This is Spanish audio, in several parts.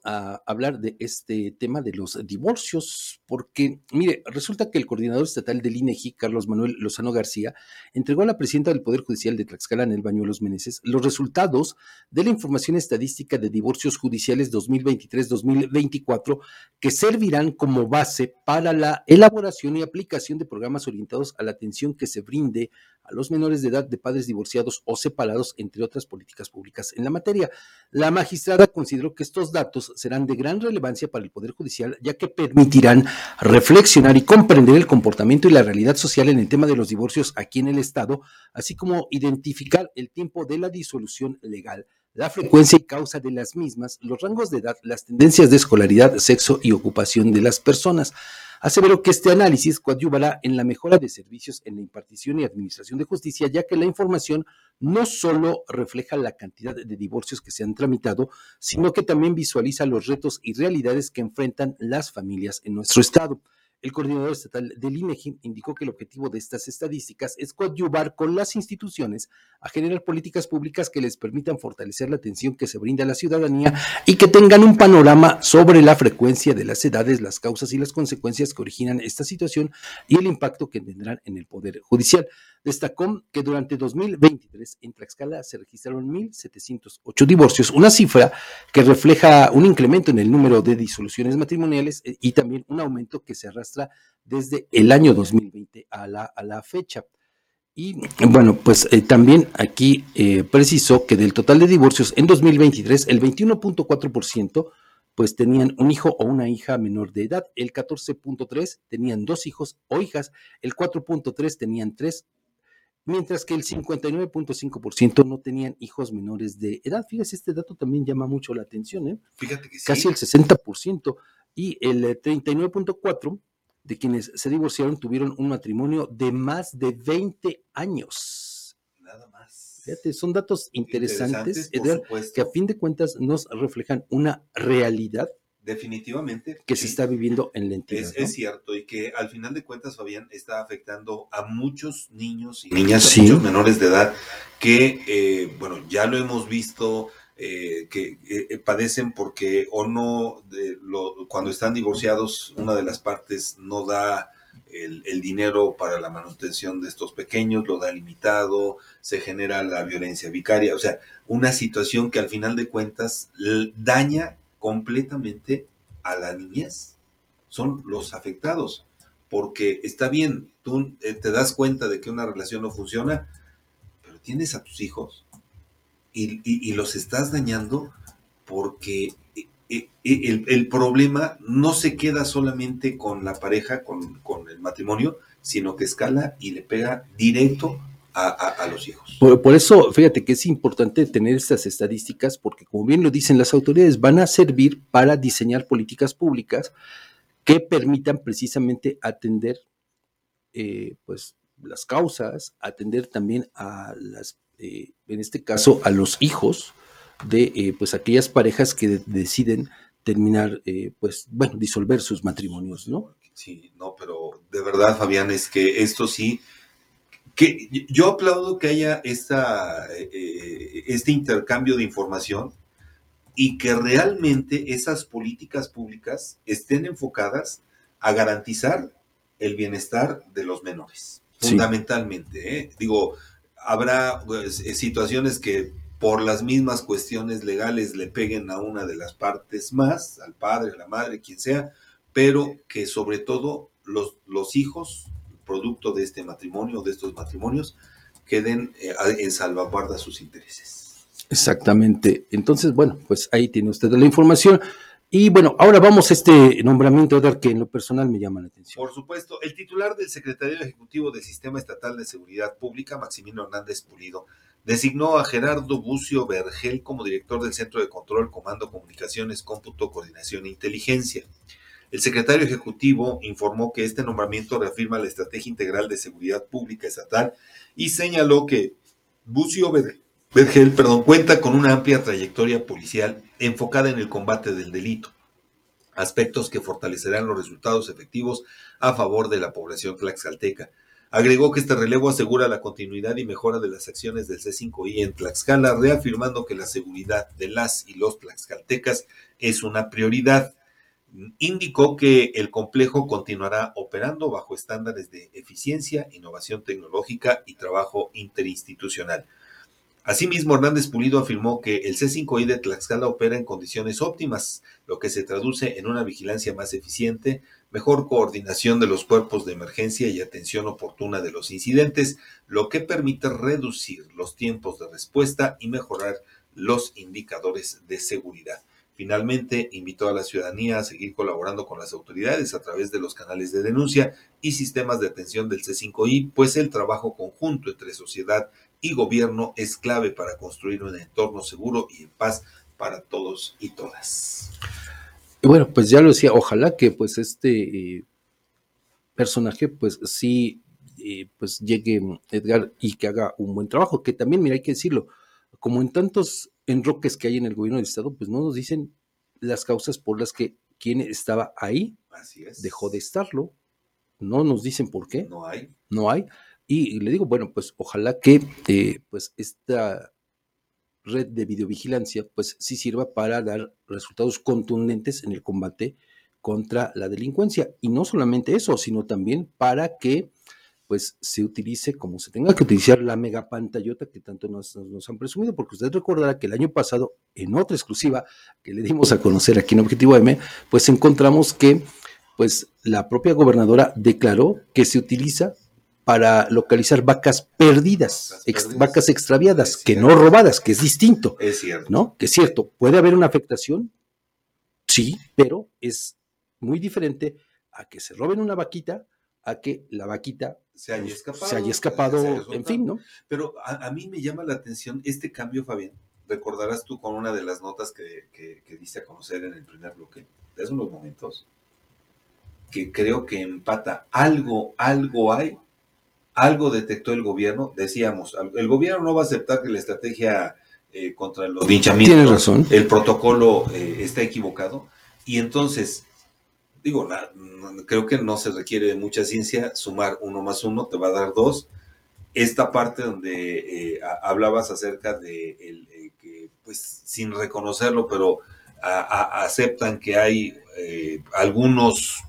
a hablar de este tema de los divorcios, porque, mire, resulta que el coordinador estatal del INEGI, Carlos Manuel Lozano García, entregó a la presidenta del Poder Judicial de Tlaxcala, Anel Bañuelos Meneses, los resultados de la información estadística de divorcios judiciales 2023-2024, que servirán como base para la elaboración y aplicación de programas orientados a la atención que se brinde a los menores de edad de padres divorciados o separados, entre otras políticas públicas en la materia. La magistrada consideró que estos datos serán de gran relevancia para el Poder Judicial, ya que permitirán reflexionar y comprender el comportamiento y la realidad social en el tema de los divorcios aquí en el Estado, así como identificar el tiempo de la disolución legal, la frecuencia y causa de las mismas, los rangos de edad, las tendencias de escolaridad, sexo y ocupación de las personas. Aseveró que este análisis coadyuvará en la mejora de servicios en la impartición y administración de justicia, ya que la información no solo refleja la cantidad de divorcios que se han tramitado, sino que también visualiza los retos y realidades que enfrentan las familias en nuestro estado. El coordinador estatal del INEGI indicó que el objetivo de estas estadísticas es coadyuvar con las instituciones a generar políticas públicas que les permitan fortalecer la atención que se brinda a la ciudadanía y que tengan un panorama sobre la frecuencia de las edades, las causas y las consecuencias que originan esta situación y el impacto que tendrán en el Poder Judicial. Destacó que durante 2023 en Tlaxcala se registraron 1,708 divorcios, una cifra que refleja un incremento en el número de disoluciones matrimoniales y también un aumento que se arrastra desde el año 2020 a la fecha. Y bueno, pues también aquí precisó que del total de divorcios en 2023, el 21.4% pues tenían un hijo o una hija menor de edad, el 14.3% tenían dos hijos o hijas, el 4.3% tenían tres, mientras que el 59.5% no tenían hijos menores de edad. Fíjese, este dato también llama mucho la atención, ¿eh? Fíjate que sí. Casi el 60%, y el 39.4% de quienes se divorciaron tuvieron un matrimonio de más de 20 años. Nada más. Fíjate, son datos interesantes Edgar, que a fin de cuentas nos reflejan una realidad definitivamente que se está viviendo en la entidad. Es cierto, y que al final de cuentas, Fabián, está afectando a muchos niños y niñas, a muchos menores de edad que, bueno, ya lo hemos visto, que padecen porque o no, cuando están divorciados, una de las partes no da el dinero para la manutención de estos pequeños, lo da limitado, se genera la violencia vicaria, o sea, una situación que al final de cuentas daña completamente a la niñez. Son los afectados, porque está bien, tú te das cuenta de que una relación no funciona, pero tienes a tus hijos y los estás dañando porque el problema no se queda solamente con la pareja, con el matrimonio, sino que escala y le pega directo a los hijos. Por eso, fíjate que es importante tener estas estadísticas porque, como bien lo dicen las autoridades, van a servir para diseñar políticas públicas que permitan precisamente atender pues las causas, atender también a las, en este caso, a los hijos de pues aquellas parejas que deciden terminar, pues bueno, disolver sus matrimonios, ¿no? Sí, no, pero de verdad, Fabián, es que esto sí, que yo aplaudo que haya este intercambio de información y que realmente esas políticas públicas estén enfocadas a garantizar el bienestar de los menores, fundamentalmente. Digo, habrá pues, situaciones que por las mismas cuestiones legales le peguen a una de las partes más, al padre, a la madre, quien sea, pero que sobre todo los hijos, producto de este matrimonio, de estos matrimonios, queden en salvaguarda sus intereses. Exactamente. Entonces, bueno, pues ahí tiene usted la información. Y bueno, ahora vamos a este nombramiento, Edgar, que en lo personal me llama la atención. Por supuesto, el titular del Secretariado Ejecutivo del Sistema Estatal de Seguridad Pública, Maximino Hernández Pulido, designó a Gerardo Bucio Vergel como director del Centro de Control, Comando, Comunicaciones, Cómputo, Coordinación e Inteligencia. El secretario ejecutivo informó que este nombramiento reafirma la Estrategia Integral de Seguridad Pública Estatal y señaló que Bucio Vergel, cuenta con una amplia trayectoria policial enfocada en el combate del delito, aspectos que fortalecerán los resultados efectivos a favor de la población tlaxcalteca. Agregó que este relevo asegura la continuidad y mejora de las acciones del C5I en Tlaxcala, reafirmando que la seguridad de las y los tlaxcaltecas es una prioridad. Indicó que el complejo continuará operando bajo estándares de eficiencia, innovación tecnológica y trabajo interinstitucional. Asimismo, Hernández Pulido afirmó que el C5I de Tlaxcala opera en condiciones óptimas, lo que se traduce en una vigilancia más eficiente, mejor coordinación de los cuerpos de emergencia y atención oportuna de los incidentes, lo que permite reducir los tiempos de respuesta y mejorar los indicadores de seguridad. Finalmente, invitó a la ciudadanía a seguir colaborando con las autoridades a través de los canales de denuncia y sistemas de atención del C5I, pues el trabajo conjunto entre sociedad y gobierno es clave para construir un entorno seguro y en paz para todos y todas. Y bueno, pues ya lo decía, ojalá que pues personaje pues sí pues llegue Edgar y que haga un buen trabajo, que también, mira, hay que decirlo, como en tantos enroques que hay en el gobierno del estado, pues no nos dicen las causas por las que quien estaba ahí dejó de estarlo, no nos dicen por qué, no hay, y le digo, bueno, pues ojalá que pues esta red de videovigilancia pues sí sirva para dar resultados contundentes en el combate contra la delincuencia, y no solamente eso, sino también para que pues se utilice como se tenga que utilizar la megapantallota que tanto nos han presumido, porque usted recordará que el año pasado, en otra exclusiva que le dimos a conocer aquí en Objetivo M, pues encontramos que pues la propia gobernadora declaró que se utiliza para localizar vacas perdidas, vacas extraviadas, que no robadas, que es distinto. Es cierto. ¿No? Que es cierto, puede haber una afectación, sí, pero es muy diferente a que se roben una vaquita, a que la vaquita se haya escapado, en fin, ¿no? Pero a mí me llama la atención este cambio, Fabián. Recordarás tú con una de las notas que diste a conocer en el primer bloque, de hace unos momentos, que creo que empata algo hay, algo detectó el gobierno. Decíamos, el gobierno no va a aceptar que la estrategia contra los linchamientos, tiene razón, el protocolo está equivocado, y entonces digo, creo que no se requiere de mucha ciencia, sumar 1 más 1 te va a dar 2. Esta parte donde hablabas acerca de que, pues, sin reconocerlo, pero aceptan que hay algunos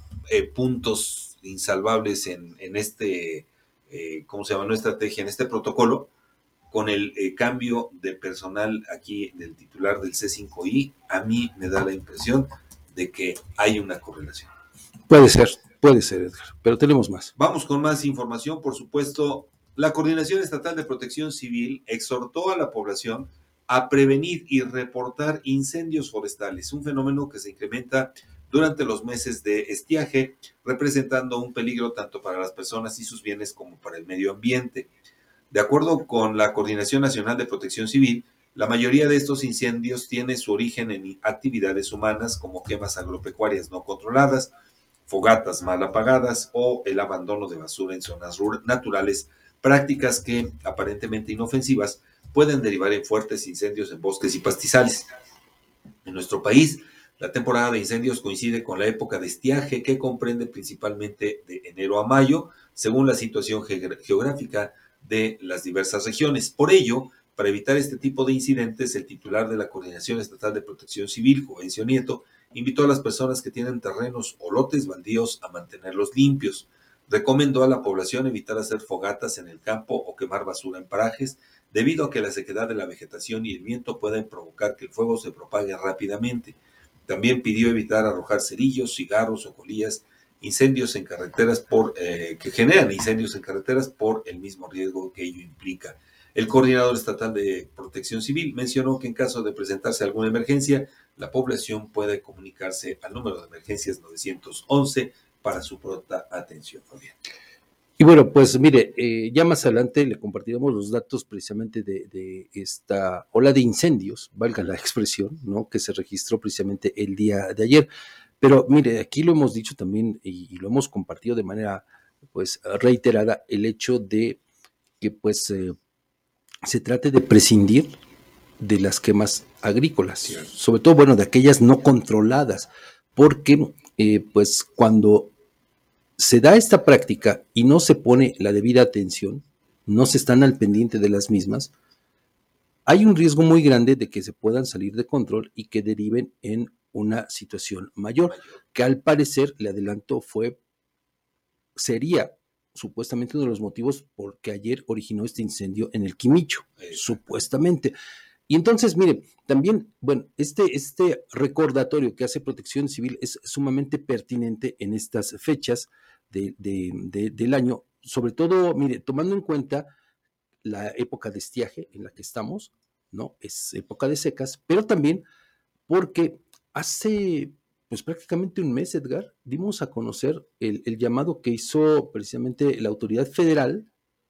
puntos insalvables en este, ¿cómo se llama? No estrategia, en este protocolo, con el cambio de personal aquí del titular del C5I, a mí me da la impresión de que hay una correlación. Puede ser, Edgar, pero tenemos más. Vamos con más información, por supuesto. La Coordinación Estatal de Protección Civil exhortó a la población a prevenir y reportar incendios forestales, un fenómeno que se incrementa durante los meses de estiaje, representando un peligro tanto para las personas y sus bienes como para el medio ambiente. De acuerdo con la Coordinación Nacional de Protección Civil, la mayoría de estos incendios tiene su origen en actividades humanas como quemas agropecuarias no controladas, fogatas mal apagadas o el abandono de basura en zonas naturales, prácticas que, aparentemente inofensivas, pueden derivar en fuertes incendios en bosques y pastizales. En nuestro país, la temporada de incendios coincide con la época de estiaje, que comprende principalmente de enero a mayo, según la situación geográfica de las diversas regiones. Por ello, para evitar este tipo de incidentes, el titular de la Coordinación Estatal de Protección Civil, Jovencio Nieto, invitó a las personas que tienen terrenos o lotes baldíos a mantenerlos limpios. Recomendó a la población evitar hacer fogatas en el campo o quemar basura en parajes, debido a que la sequedad de la vegetación y el viento pueden provocar que el fuego se propague rápidamente. También pidió evitar arrojar cerillos, cigarros o colillas, incendios en carreteras que generan incendios en carreteras por el mismo riesgo que ello implica. El coordinador estatal de Protección Civil mencionó que en caso de presentarse alguna emergencia, la población puede comunicarse al número de emergencias 911 para su pronta atención, Fabián. Y bueno, pues mire, ya más adelante le compartiremos los datos precisamente de esta ola de incendios, valga la expresión, ¿no? Que se registró precisamente el día de ayer. Pero mire, aquí lo hemos dicho también y lo hemos compartido de manera pues reiterada, el hecho de que pues se trate de prescindir de las quemas agrícolas, sí, sobre todo, bueno, de aquellas no controladas, porque pues cuando se da esta práctica y no se pone la debida atención, no se están al pendiente de las mismas, hay un riesgo muy grande de que se puedan salir de control y que deriven en una situación mayor, que al parecer, le adelanto, sería supuestamente uno de los motivos por que ayer originó este incendio en el Quimicho, supuestamente. Y entonces, mire, también, bueno, este recordatorio que hace Protección Civil es sumamente pertinente en estas fechas del año, sobre todo, mire, tomando en cuenta la época de estiaje en la que estamos, ¿no? Es época de secas, pero también porque hace pues prácticamente un mes, Edgar, dimos a conocer el llamado que hizo precisamente la autoridad federal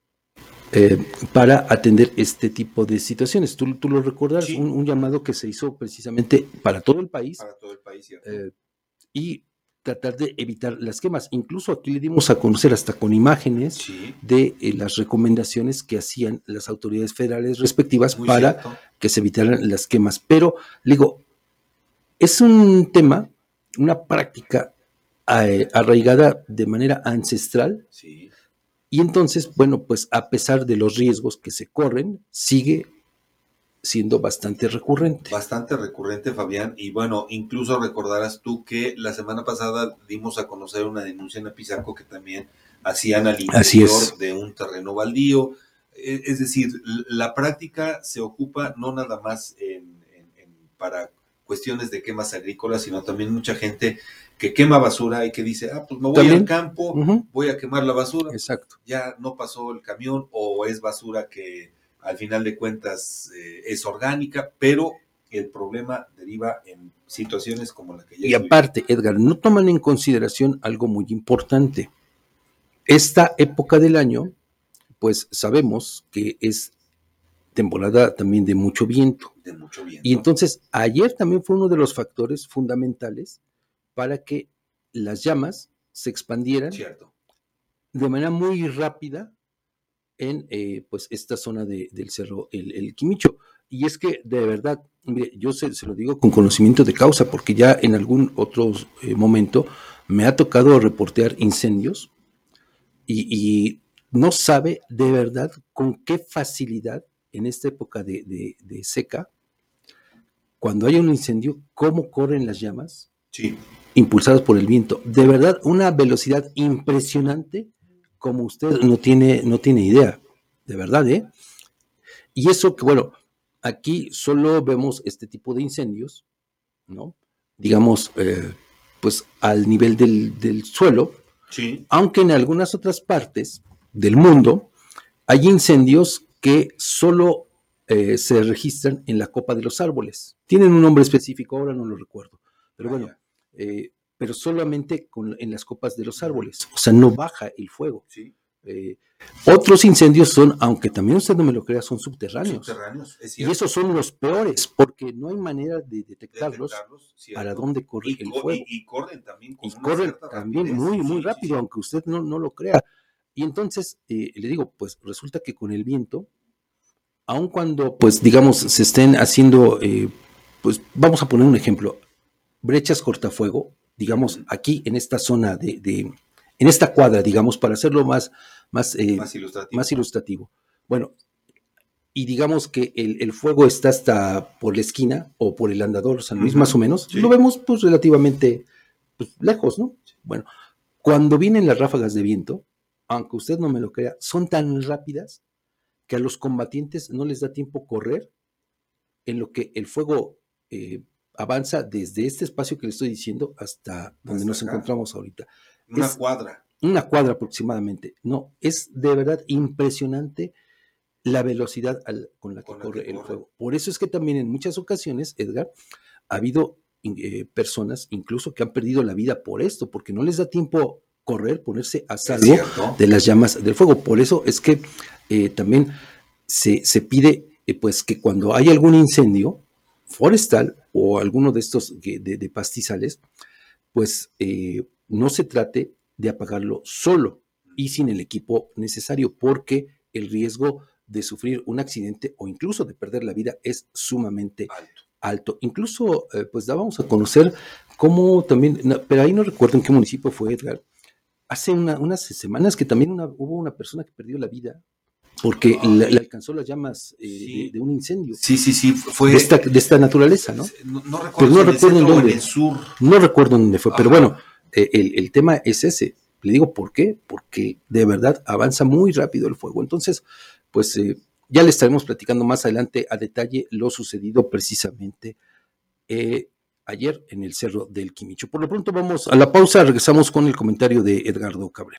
para atender este tipo de situaciones. Tú lo recordarás, Sí. un llamado que se hizo precisamente para todo el país. Para todo el país, ¿cierto? Y tratar de evitar las quemas. Incluso aquí le dimos a conocer hasta con imágenes de las recomendaciones que hacían las autoridades federales respectivas para que se evitaran las quemas. Pero, le digo, es un tema, una práctica arraigada de manera ancestral. Sí. Y entonces, bueno, pues a pesar de los riesgos que se corren, sigue siendo bastante recurrente. Bastante recurrente, Fabián. Y bueno, incluso recordarás tú que la semana pasada dimos a conocer una denuncia en Apizaco que también hacían al interior de un terreno baldío. Es decir, la práctica se ocupa no nada más para cuestiones de quemas agrícolas, sino también mucha gente que quema basura y que dice, pues me voy al campo, voy a quemar la basura. Exacto. Ya no pasó el camión o es basura que al final de cuentas es orgánica, pero el problema deriva en situaciones como la que ya. Y aparte, Edgar, no toman en consideración algo muy importante. Esta época del año, pues sabemos que es temporada también de mucho viento. De mucho viento. Y entonces, ayer también fue uno de los factores fundamentales para que las llamas se expandieran de manera muy rápida en pues esta zona del cerro el Quimicho. Y es que de verdad, mire, yo se lo digo con conocimiento de causa, porque ya en algún otro momento me ha tocado reportear incendios y no sabe de verdad con qué facilidad en esta época de seca, cuando hay un incendio, cómo corren las llamas, impulsadas por el viento. De verdad, una velocidad impresionante, como usted no tiene idea, de verdad, ¿eh? Y eso que, bueno, aquí solo vemos este tipo de incendios, ¿no? Digamos, pues al nivel del suelo, aunque en algunas otras partes del mundo hay incendios que solo se registran en la copa de los árboles. Tienen un nombre específico, ahora no lo recuerdo, pero bueno, pero solamente en las copas de los árboles, o sea, no baja el fuego. Otros incendios son, aunque también usted no me lo crea, son subterráneos. Y esos son los peores, porque no hay manera de detectarlos para dónde corre el fuego. Y corren también con muy rápido, aunque usted no lo crea. Y entonces, le digo, pues resulta que con el viento, aun cuando, pues digamos, se estén haciendo, pues vamos a poner un ejemplo, brechas cortafuego, digamos, aquí en esta zona en esta cuadra, digamos, para hacerlo más ilustrativo. Bueno, y digamos que el fuego está hasta por la esquina o por el andador San Luis, más o menos, lo vemos pues relativamente pues, lejos, ¿no? Bueno, cuando vienen las ráfagas de viento, aunque usted no me lo crea, son tan rápidas que a los combatientes no les da tiempo correr en lo que el fuego avanza desde este espacio que le estoy diciendo hasta donde nos encontramos ahorita. Una cuadra aproximadamente. No, es de verdad impresionante la velocidad con la que corre el fuego. Por eso es que también en muchas ocasiones, Edgar, ha habido personas incluso que han perdido la vida por esto, porque no les da tiempo correr, ponerse a salvo de las llamas del fuego. Por eso es que también se pide pues que cuando hay algún incendio forestal o alguno de estos de pastizales, pues no se trate de apagarlo solo y sin el equipo necesario, porque el riesgo de sufrir un accidente o incluso de perder la vida es sumamente alto. Incluso, pues dábamos a conocer cómo también, pero ahí no recuerdo en qué municipio fue, Edgar, hace unas semanas que también hubo una persona que perdió la vida porque le alcanzó las llamas de un incendio. Sí, fue de esta naturaleza, ¿no? No recuerdo, pero no recuerdo en dónde. En el sur. No recuerdo en dónde fue, pero bueno, el tema es ese. Le digo, ¿por qué? Porque de verdad avanza muy rápido el fuego. Entonces, pues ya le estaremos platicando más adelante a detalle lo sucedido precisamente ayer en el Cerro del Quimicho. Por lo pronto vamos a la pausa, regresamos con el comentario de Edgardo Cabrera.